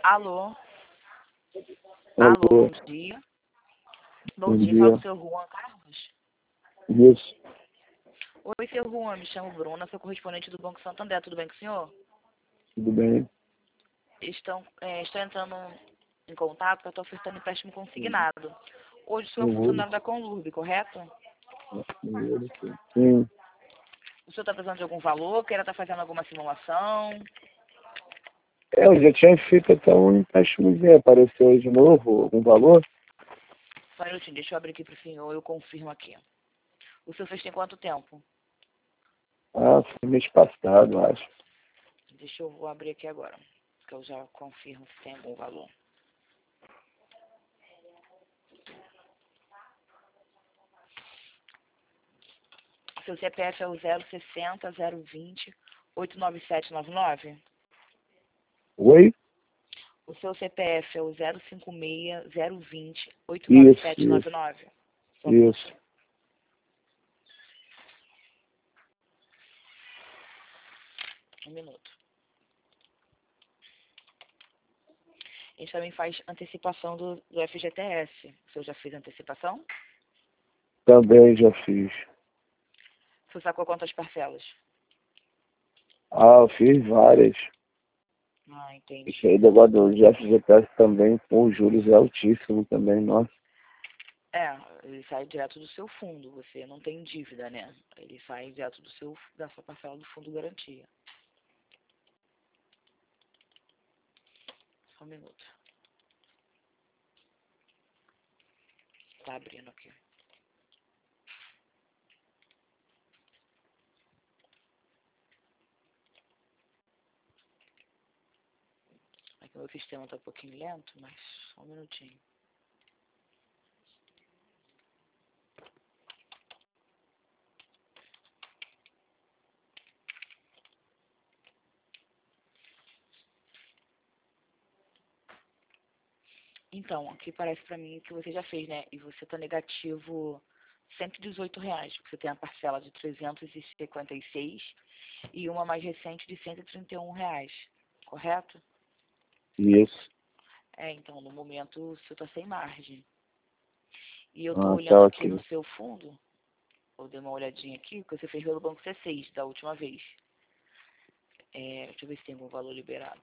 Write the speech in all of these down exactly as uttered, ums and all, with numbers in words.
Alô? Alô, Alô, bom dia. bom Bom dia, fala com dia. o seu Juan Carlos. Isso, Oi, seu Juan, me chamo Bruna, sou correspondente do Banco Santander, tudo bem com o senhor? tudo bem? Estão, é, estou entrando em contato porque eu estou ofertando empréstimo consignado. Hoje o senhor é Uhum. funcionário da Conlurb, correto? Sim. O senhor está precisando de algum valor, queira estar fazendo alguma simulação? É, eu já tinha feito até um empréstimozinho, apareceu de novo algum valor? Só um minutinho, deixa eu abrir aqui para o senhor, eu confirmo aqui. O senhor fez tem quanto tempo? Ah, foi mês passado, acho. Deixa eu vou abrir aqui agora, que eu já confirmo se tem algum valor. Seu C P F é o zero sessenta, zero vinte, oito nove sete nove nove? Oi? O seu C P F é o zero cinco seis, zero vinte, oito nove Isso, sete nove isso, nove? Só um isso. minuto. Um minuto. A gente também faz antecipação do, do F G T S. O senhor já fez antecipação? Também já fiz. O senhor sacou quantas parcelas? Ah, eu fiz várias. Ah, Isso aí, entendi. negócio do F G T S também, pô, os juros é altíssimo também, nossa. É, ele sai direto do seu fundo. Você não tem dívida, né? Ele sai direto do seu, da sua parcela do fundo garantia. Só um minuto. Tá abrindo aqui. Aqui o meu sistema tá um pouquinho lento, mas só um minutinho. Então, aqui parece pra mim que você já fez, né? E você tá negativo cento e dezoito reais, porque você tem a parcela de trezentos e cinquenta e seis e uma mais recente de cento e trinta e um reais, correto? Isso. É, então, no momento, você tá sem margem. E eu tô Ah, olhando tá aqui no ok. seu fundo, eu dei uma olhadinha aqui, que você fez pelo Banco C seis da última vez. É, deixa eu ver se tem algum valor liberado.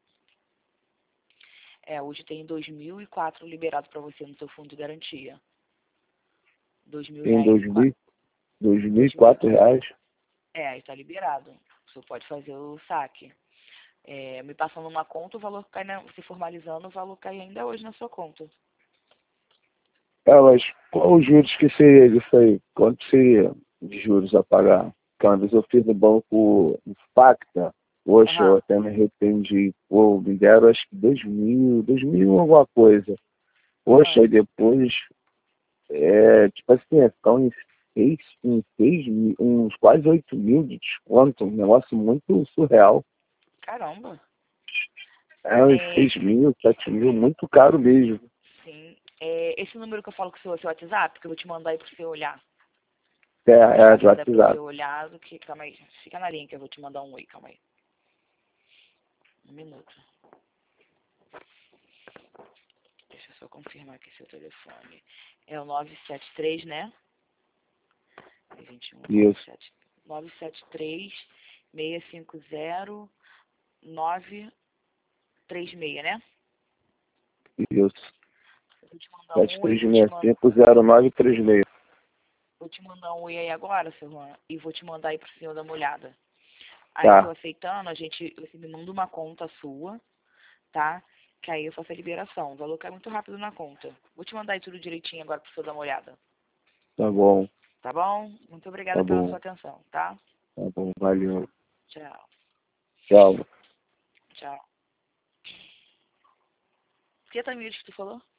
É, hoje tem dois mil e quatro liberado para você no seu fundo de garantia. Dois mil Tem reais dois e mil, quatro. dois mil e Dois mil. quatro reais. É, aí tá liberado. O senhor pode fazer o saque. É, me passando uma conta, o valor cai, na, se formalizando, o valor cai ainda hoje na sua conta. É, mas qual os juros que seria isso aí? Quanto seria de juros a pagar? Porque uma vez eu fiz no banco Facta, poxa, eu Aham. até me arrependi. Pô, me deram acho que dois mil, dois mil alguma coisa. Poxa, Ah, e depois, é, tipo assim, é ficar uns seis, uns seis mil, uns quase oito mil de desconto, um negócio muito surreal. caramba. É uns É, seis mil, sete mil, muito caro mesmo. sim. É, esse número que eu falo com o seu, é seu WhatsApp, que eu vou te mandar aí pro seu olhar. É, É mais é de fácil até pro WhatsApp. seu olhar do que. Calma aí. Fica na linha que eu vou te mandar um oi, calma aí. Um minuto. Deixa eu só confirmar aqui seu telefone. É o nove sete três, né? vinte e um, Isso, nove sete três, seis cinco zero, nove três seis, né? isso. Eu vou te mandar sete um oi, três vou te, seis man cinco zero nove três seis. vou te mandar um oi aí agora, seu Juan, e vou te mandar aí pro senhor dar uma olhada. Aí, se eu Tá, aceitando, a gente, você me manda uma conta sua, tá? Que aí eu faço a liberação. O valor cai muito rápido na conta. Vou te mandar aí tudo direitinho agora pro senhor dar uma olhada. tá bom, Tá bom? Muito tá obrigada pela bom, sua atenção, tá? tá bom, valeu. Tchau. Tchau. Tchau. Que tamir que tu falou?